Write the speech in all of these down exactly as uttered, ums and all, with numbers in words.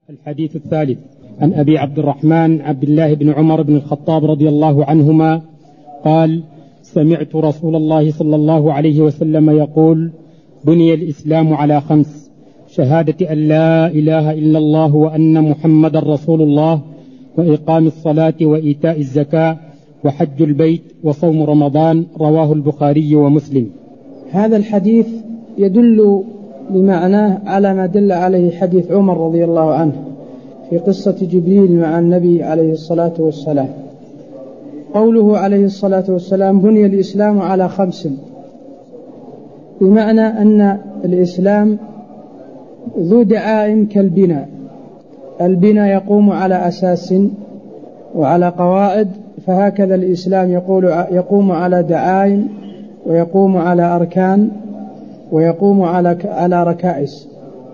الحديث الثالث عن أبي عبد الرحمن عبد الله بن عمر بن الخطاب رضي الله عنهما قال: سمعت رسول الله صلى الله عليه وسلم يقول: بني الإسلام على خمس: شهادة أن لا إله إلا الله وأن محمد رسول الله، وإقام الصلاة وإيتاء الزكاة، وحج البيت، وصوم رمضان. رواه البخاري ومسلم. هذا الحديث يدل بمعناه على ما دل عليه حديث عمر رضي الله عنه في قصة جبريل مع النبي عليه الصلاة والسلام. قوله عليه الصلاة والسلام: بني الإسلام على خمس، بمعنى أن الإسلام ذو دعائم كالبناء. البناء يقوم على أساس وعلى قواعد، فهكذا الإسلام يقول يقوم على دعائم، ويقوم على أركان، ويقوم على على ركائز.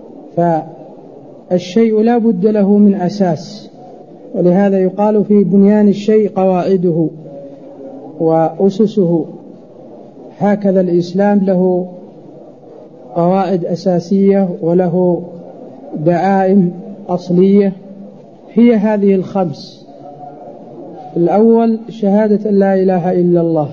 فالشيء لا بد له من أساس، ولهذا يقال في بنيان الشيء قواعده وأسسه. هكذا الإسلام له قواعد أساسية وله دعائم أصلية، هي هذه الخمس. الأول شهادة أن لا إله إلا الله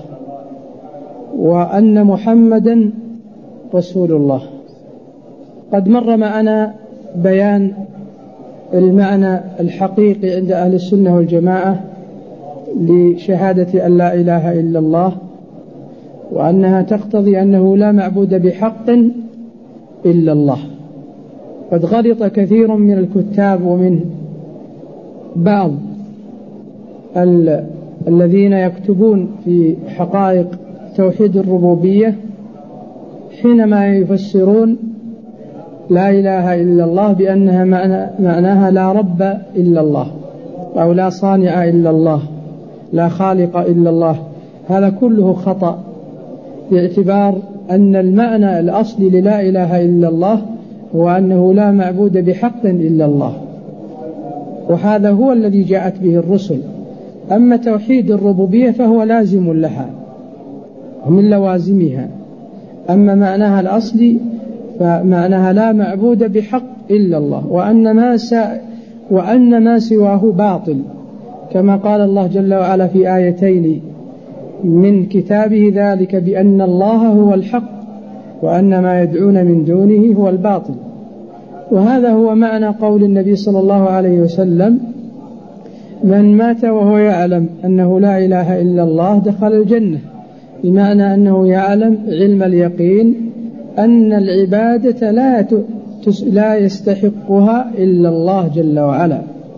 وأن محمدا رسول الله. قد مر معنا بيان المعنى الحقيقي عند أهل السنة والجماعة لشهادة أن لا إله إلا الله، وأنها تقتضي أنه لا معبود بحق إلا الله. قد غلط كثير من الكتاب ومن بعض ال... الذين يكتبون في حقائق توحيد الربوبية حينما يفسرون لا إله إلا الله بأنها معنى معناها لا رب إلا الله، أو لا صانع إلا الله، لا خالق إلا الله. هذا كله خطأ، باعتبار أن المعنى الأصلي للا إله إلا الله هو أنه لا معبود بحق إلا الله، وهذا هو الذي جاءت به الرسل. أما توحيد الربوبية فهو لازم لها ومن لوازمها، أما معناها الأصلي فمعناها لا معبود بحق إلا الله، وأن ما, وأن ما سواه باطل، كما قال الله جل وعلا في آيتين من كتابه: ذلك بأن الله هو الحق وأن ما يدعون من دونه هو الباطل. وهذا هو معنى قول النبي صلى الله عليه وسلم: من مات وهو يعلم أنه لا إله إلا الله دخل الجنة، بمعنى أنه يعلم علم اليقين أن العبادة لا لا يستحقها إلا الله جل وعلا.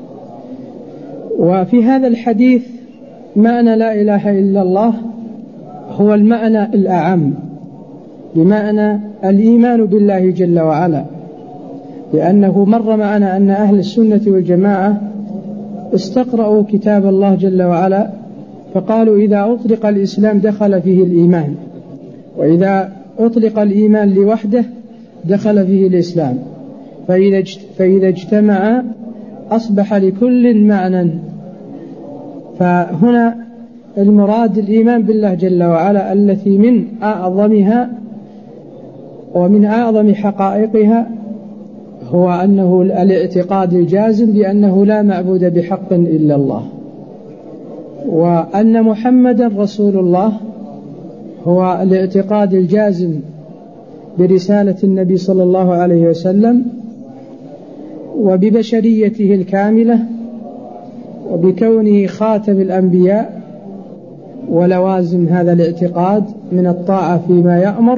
وفي هذا الحديث معنى لا إله إلا الله هو المعنى الأعم، بمعنى الإيمان بالله جل وعلا، لأنه مر معنا أن أهل السنة والجماعة استقرأوا كتاب الله جل وعلا فقالوا: إذا أطلق الإسلام دخل فيه الإيمان، وإذا أطلق الإيمان لوحده دخل فيه الإسلام، فإذا اجتمع أصبح لكل معنى. فهنا المراد الإيمان بالله جل وعلا، التي من أعظمها ومن أعظم حقائقها هو أنه الاعتقاد الجازم بأنه لا معبود بحق إلا الله، وأن محمدا رسول الله هو الاعتقاد الجازم برسالة النبي صلى الله عليه وسلم وببشريته الكاملة وبكونه خاتم الأنبياء، ولوازم هذا الاعتقاد من الطاعة فيما يأمر،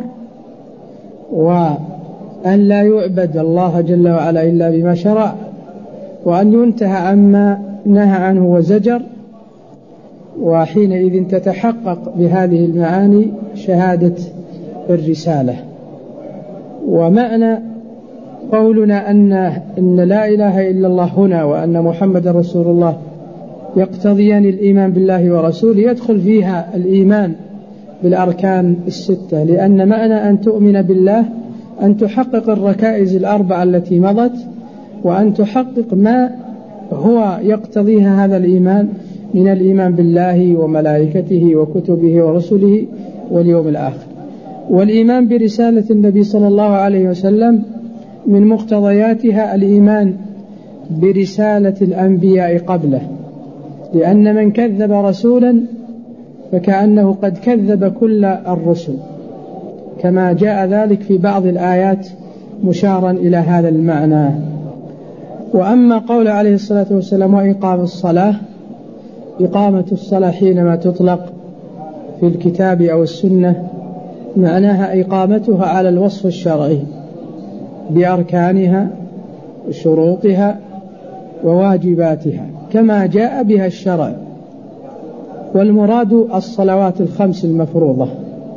وأن لا يعبد الله جل وعلا إلا بما شرع، وأن ينتهى عما نهى عنه وزجر. وحينئذ تتحقق بهذه المعاني شهادة الرسالة. ومعنى قولنا أن, إن لا إله إلا الله هنا وأن محمد رسول الله يقتضيان الإيمان بالله ورسوله، يدخل فيها الإيمان بالأركان الستة، لأن معنى أن تؤمن بالله أن تحقق الركائز الأربعة التي مضت، وأن تحقق ما هو يقتضيها هذا الإيمان من الإيمان بالله وملائكته وكتبه ورسله واليوم الآخر. والإيمان برسالة النبي صلى الله عليه وسلم من مقتضياتها الإيمان برسالة الأنبياء قبله، لأن من كذب رسولا فكأنه قد كذب كل الرسل، كما جاء ذلك في بعض الآيات مشارا إلى هذا المعنى. وأما قول عليه الصلاة والسلام وإقام الصلاة، إقامة الصلاة حينما تطلق في الكتاب أو السنة معناها إقامتها على الوصف الشرعي بأركانها وشروطها وواجباتها كما جاء بها الشرع، والمراد الصلوات الخمس المفروضة،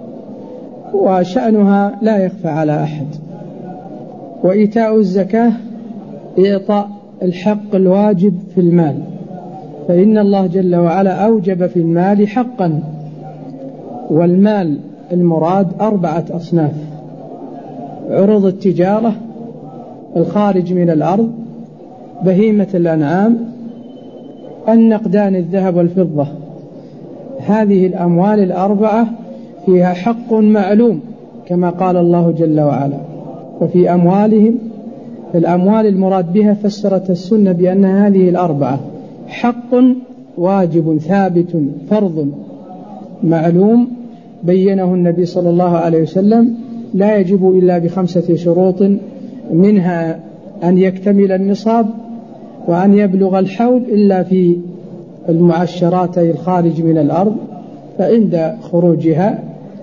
وشأنها لا يخفى على أحد. وإيتاء الزكاة إعطاء الحق الواجب في المال، فإن الله جل وعلا أوجب في المال حقا، والمال المراد أربعة أصناف: عروض التجارة، الخارج من الأرض، بهيمة الأنعام، النقدان الذهب والفضة. هذه الأموال الأربعة فيها حق معلوم كما قال الله جل وعلا: وفي أموالهم. الأموال المراد بها فسرت السنة بأن هذه الأربعة حق واجب ثابت فرض معلوم بينه النبي صلى الله عليه وسلم، لا يجب إلا بخمسة شروط، منها أن يكتمل النصاب، وأن يبلغ الحول إلا في المعشرات أي الخارج من الأرض، فعند خروجها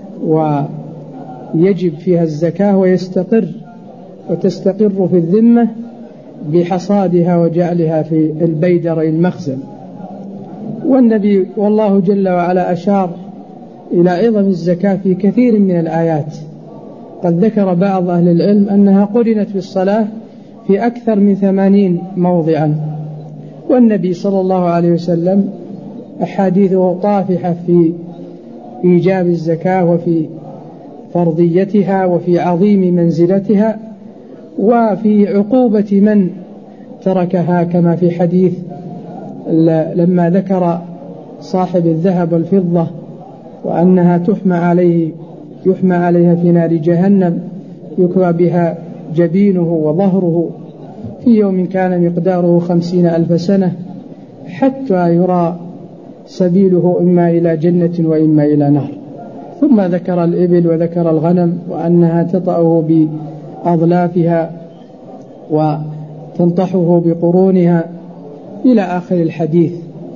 ويجب فيها الزكاة ويستقر وتستقر في الذمة بحصادها وجعلها في البيدر المخزن. والنبي والله جل وعلا أشار إلى عظم الزكاة في كثير من الآيات، قد ذكر بعض أهل العلم أنها قرنت بالصلاة في أكثر من ثمانين موضعا، والنبي صلى الله عليه وسلم أحاديثه طافحة في إيجاب الزكاة وفي فرضيتها وفي عظيم منزلتها وفي عقوبة من تركها، كما في حديث لما ذكر صاحب الذهب والفضة وأنها تحمى عليه يحمى عليها في نار جهنم، يكوى بها جبينه وظهره في يوم كان مقداره خمسين ألف سنة حتى يرى سبيله إما إلى جنة وإما إلى نار. ثم ذكر الإبل وذكر الغنم وأنها تطأه بأضلافها وتنطحه بقرونها إلى آخر الحديث.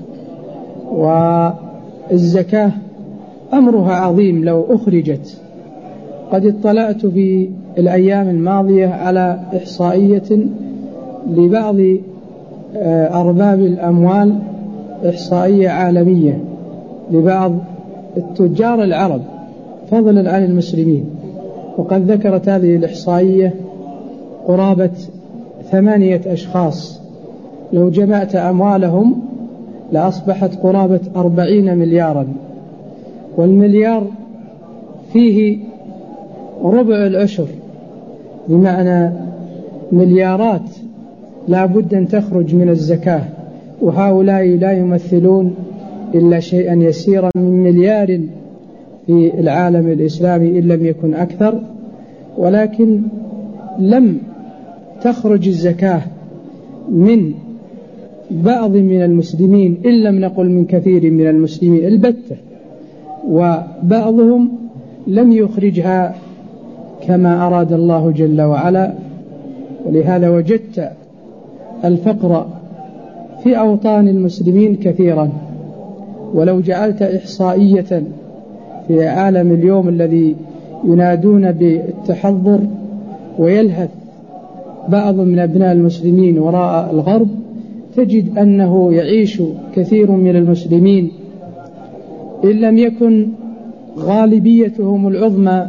والزكاة أمرها عظيم لو أخرجت. قد اطلعت في الأيام الماضية على إحصائية لبعض أرباب الأموال، إحصائية عالمية لبعض التجار العرب فضلا عن المسلمين، وقد ذكرت هذه الإحصائية قرابة ثمانية أشخاص لو جمعت أموالهم لأصبحت قرابة أربعين مليارا، والمليار فيه ربع العشر، بمعنى مليارات لا بد أن تخرج من الزكاة، وهؤلاء لا يمثلون إلا شيئا يسيرا من مليار في العالم الإسلامي إن لم يكن أكثر. ولكن لم تخرج الزكاة من بعض من المسلمين إن لم نقل من كثير من المسلمين البتة، وبعضهم لم يخرجها كما أراد الله جل وعلا. ولهذا وجدت الفقر في أوطان المسلمين كثيرا. ولو جعلت إحصائية في عالم اليوم الذي ينادون بالتحضر ويلهث بعض من أبناء المسلمين وراء الغرب، تجد أنه يعيش كثير من المسلمين إن لم يكن غالبيتهم العظمى،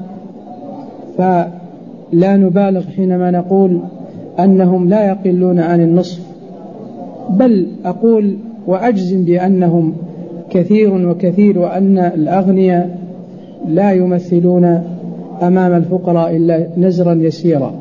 فلا نبالغ حينما نقول أنهم لا يقلون عن النصف، بل أقول وأجزم بأنهم كثير وكثير، وأن الأغنياء لا يمثلون أمام الفقراء إلا نزرا يسيرا.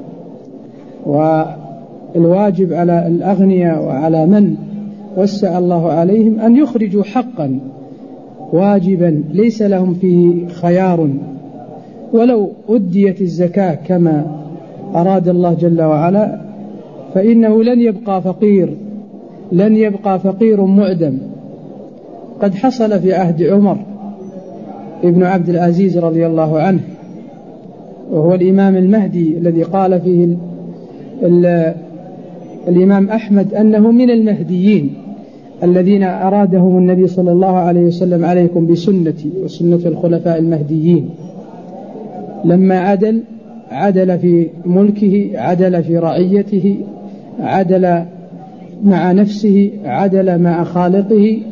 والواجب على الأغنياء وعلى من وسع الله عليهم أن يخرجوا حقا واجبا ليس لهم فيه خيار. ولو أديت الزكاة كما أراد الله جل وعلا فإنه لن يبقى فقير لن يبقى فقير معدم. قد حصل في عهد عمر ابن عبد العزيز رضي الله عنه، وهو الإمام المهدي الذي قال فيه ال ال الإمام أحمد أنه من المهديين الذين أرادهم النبي صلى الله عليه وسلم: عليكم بسنتي وسنة الخلفاء المهديين. لما عدل عدل في ملكه، عدل في رعيته، عدل مع نفسه، عدل مع خالقه.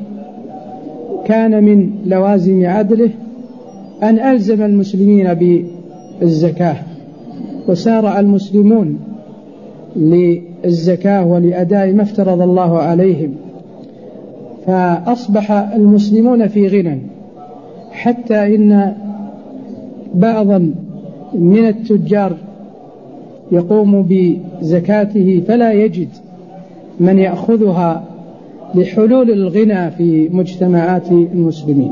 كان من لوازم عدله أن ألزم المسلمين بالزكاة، وسارع المسلمون للزكاة ولأداء ما افترض الله عليهم، فأصبح المسلمون في غنى، حتى إن بعضا من التجار يقوم بزكاته فلا يجد من يأخذها لحلول الغنى في مجتمعات المسلمين.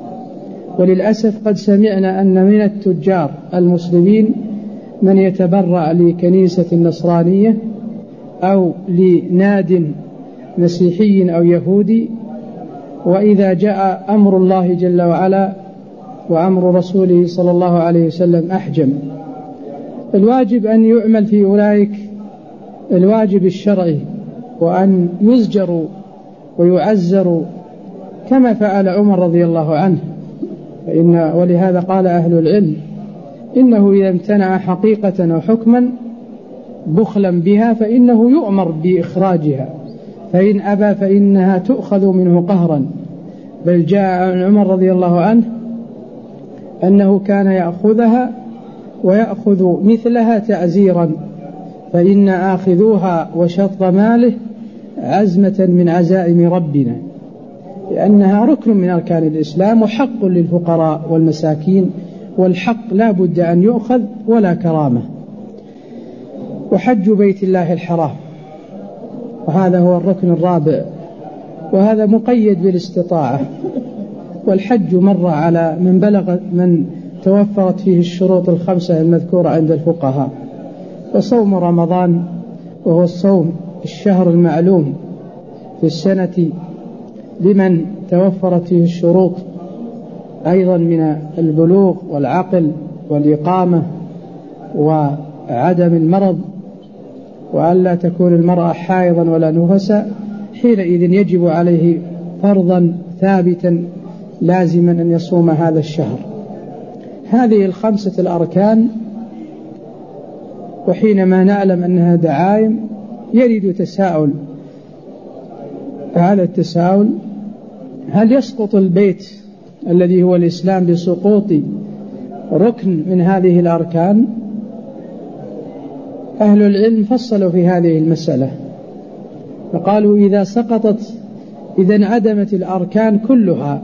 وللأسف قد سمعنا أن من التجار المسلمين من يتبرع لكنيسة نصرانية أو لناد مسيحي أو يهودي، وإذا جاء أمر الله جل وعلا وأمر رسوله صلى الله عليه وسلم أحجم. الواجب أن يعمل في أولئك الواجب الشرعي، وأن يزجروا ويعزروا كما فعل عمر رضي الله عنه. فإن ولهذا قال أهل العلم: إنه إذا امتنع حقيقة أو حكما بخلا بها فإنه يؤمر بإخراجها، فإن أبى فإنها تؤخذ منه قهرا. بل جاء عن عمر رضي الله عنه أنه كان يأخذها ويأخذ مثلها تعزيرا، فإن آخذوها وشطر ماله عزمة من عزائم ربنا، لأنها ركن من أركان الإسلام وحق للفقراء والمساكين، والحق لا بد أن يؤخذ ولا كرامة. وحج بيت الله الحرام، وهذا هو الركن الرابع، وهذا مقيد بالاستطاعة. والحج مر على من بلغ من توفرت فيه الشروط الخمسة المذكورة عند الفقهاء. وصوم رمضان، وهو الصوم الشهر المعلوم في السنة لمن توفرت فيه الشروط أيضا من البلوغ والعقل والإقامة وعدم المرض، وألا تكون المرأة حائضا ولا نفسا، حينئذ يجب عليه فرضا ثابتا لازما أن يصوم هذا الشهر. هذه الخمسة الأركان، وحينما نعلم أنها دعائم يريد تساؤل. هذا التساؤل: هل يسقط البيت الذي هو الإسلام بسقوط ركن من هذه الأركان؟ أهل العلم فصلوا في هذه المسألة، فقالوا: إذا سقطت، إذا انعدمت الأركان كلها،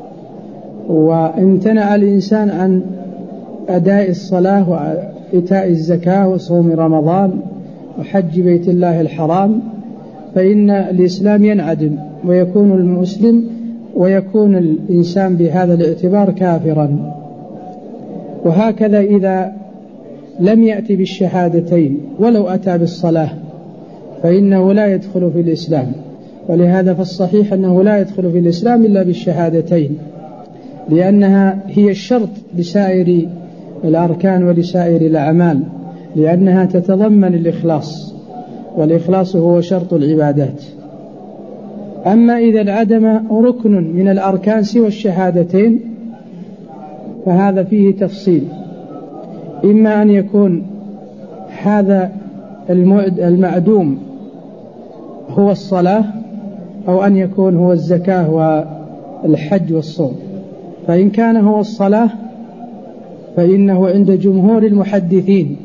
وامتنع الإنسان عن أداء الصلاة وإيتاء الزكاة وصوم رمضان وحج بيت الله الحرام، فإن الإسلام ينعدم، ويكون المسلم ويكون الإنسان بهذا الاعتبار كافرا. وهكذا إذا لم يأتي بالشهادتين ولو أتى بالصلاة فإنه لا يدخل في الإسلام. ولهذا فالصحيح أنه لا يدخل في الإسلام إلا بالشهادتين، لأنها هي الشرط لسائر الأركان ولسائر الأعمال، لأنها تتضمن الإخلاص، والإخلاص هو شرط العبادات. أما إذا انعدم ركن من الأركان سوى الشهادتين فهذا فيه تفصيل، إما أن يكون هذا المعدوم هو الصلاة، أو أن يكون هو الزكاة والحج والصوم. فإن كان هو الصلاة فإنه عند جمهور المحدثين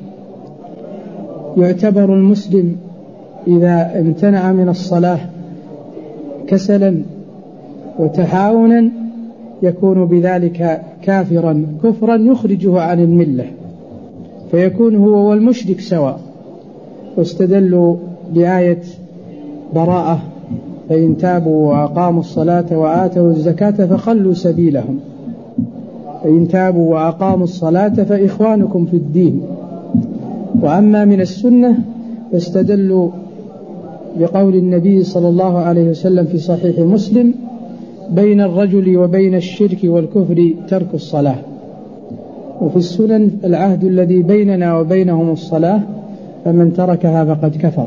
يعتبر المسلم إذا امتنع من الصلاة كسلا وتهاونا يكون بذلك كافرا كفرا يخرجه عن الملة، فيكون هو والمشرك سواء. واستدلوا بآية براءة: فإن تابوا وأقاموا الصلاة وآتوا الزكاة فخلوا سبيلهم، فإن تابوا وأقاموا الصلاة فإخوانكم في الدين. وأما من السنة فاستدلوا بقول النبي صلى الله عليه وسلم في صحيح مسلم: بين الرجل وبين الشرك والكفر ترك الصلاة. وفي السنن: العهد الذي بيننا وبينهم الصلاة، فمن تركها فقد كفر.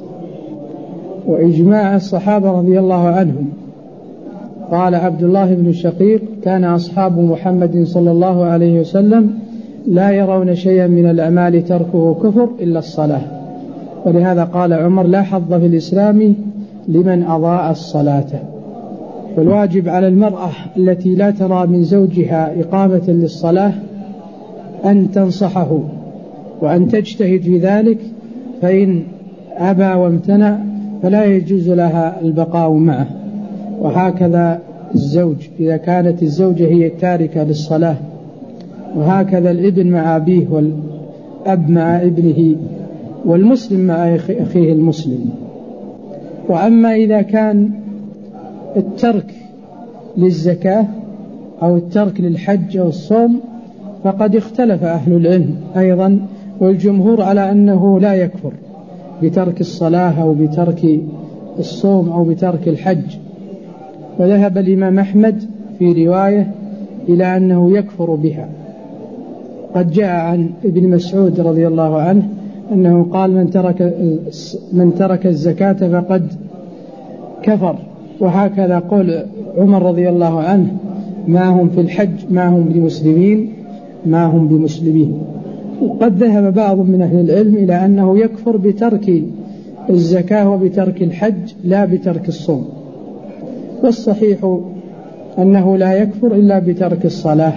وإجماع الصحابة رضي الله عنهم. قال عبد الله بن شقيق: كان أصحاب محمد صلى الله عليه وسلم لا يرون شيئا من الأعمال تركه كفر إلا الصلاة. ولهذا قال عمر: لا حظ في الإسلام لمن أضاع الصلاة. والواجب على المرأة التي لا ترى من زوجها إقامة للصلاة أن تنصحه وأن تجتهد في ذلك، فإن أبى وامتنع فلا يجوز لها البقاء معه. وهكذا الزوج إذا كانت الزوجة هي التاركة للصلاة، وهكذا الابن مع أبيه، والأب مع ابنه، والمسلم مع أخيه المسلم. وأما إذا كان الترك للزكاة أو الترك للحج أو الصوم فقد اختلف أهل العلم أيضا، والجمهور على أنه لا يكفر بترك الصلاة أو بترك الصوم أو بترك الحج. وذهب الإمام أحمد في رواية إلى أنه يكفر بها. قد جاء عن ابن مسعود رضي الله عنه أنه قال: من ترك من ترك الزكاة فقد كفر. وهكذا قول عمر رضي الله عنه: ما هم في الحج ما هم بمسلمين ما هم بمسلمين. وقد ذهب بعض من أهل العلم إلى أنه يكفر بترك الزكاة وبترك الحج لا بترك الصوم. والصحيح أنه لا يكفر إلا بترك الصلاة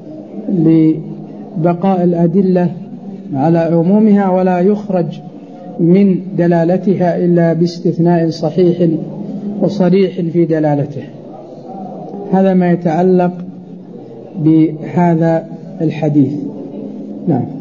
لبقاء الأدلة على عمومها، ولا يخرج من دلالتها إلا باستثناء صحيح وصريح في دلالته. هذا ما يتعلق بهذا الحديث. نعم.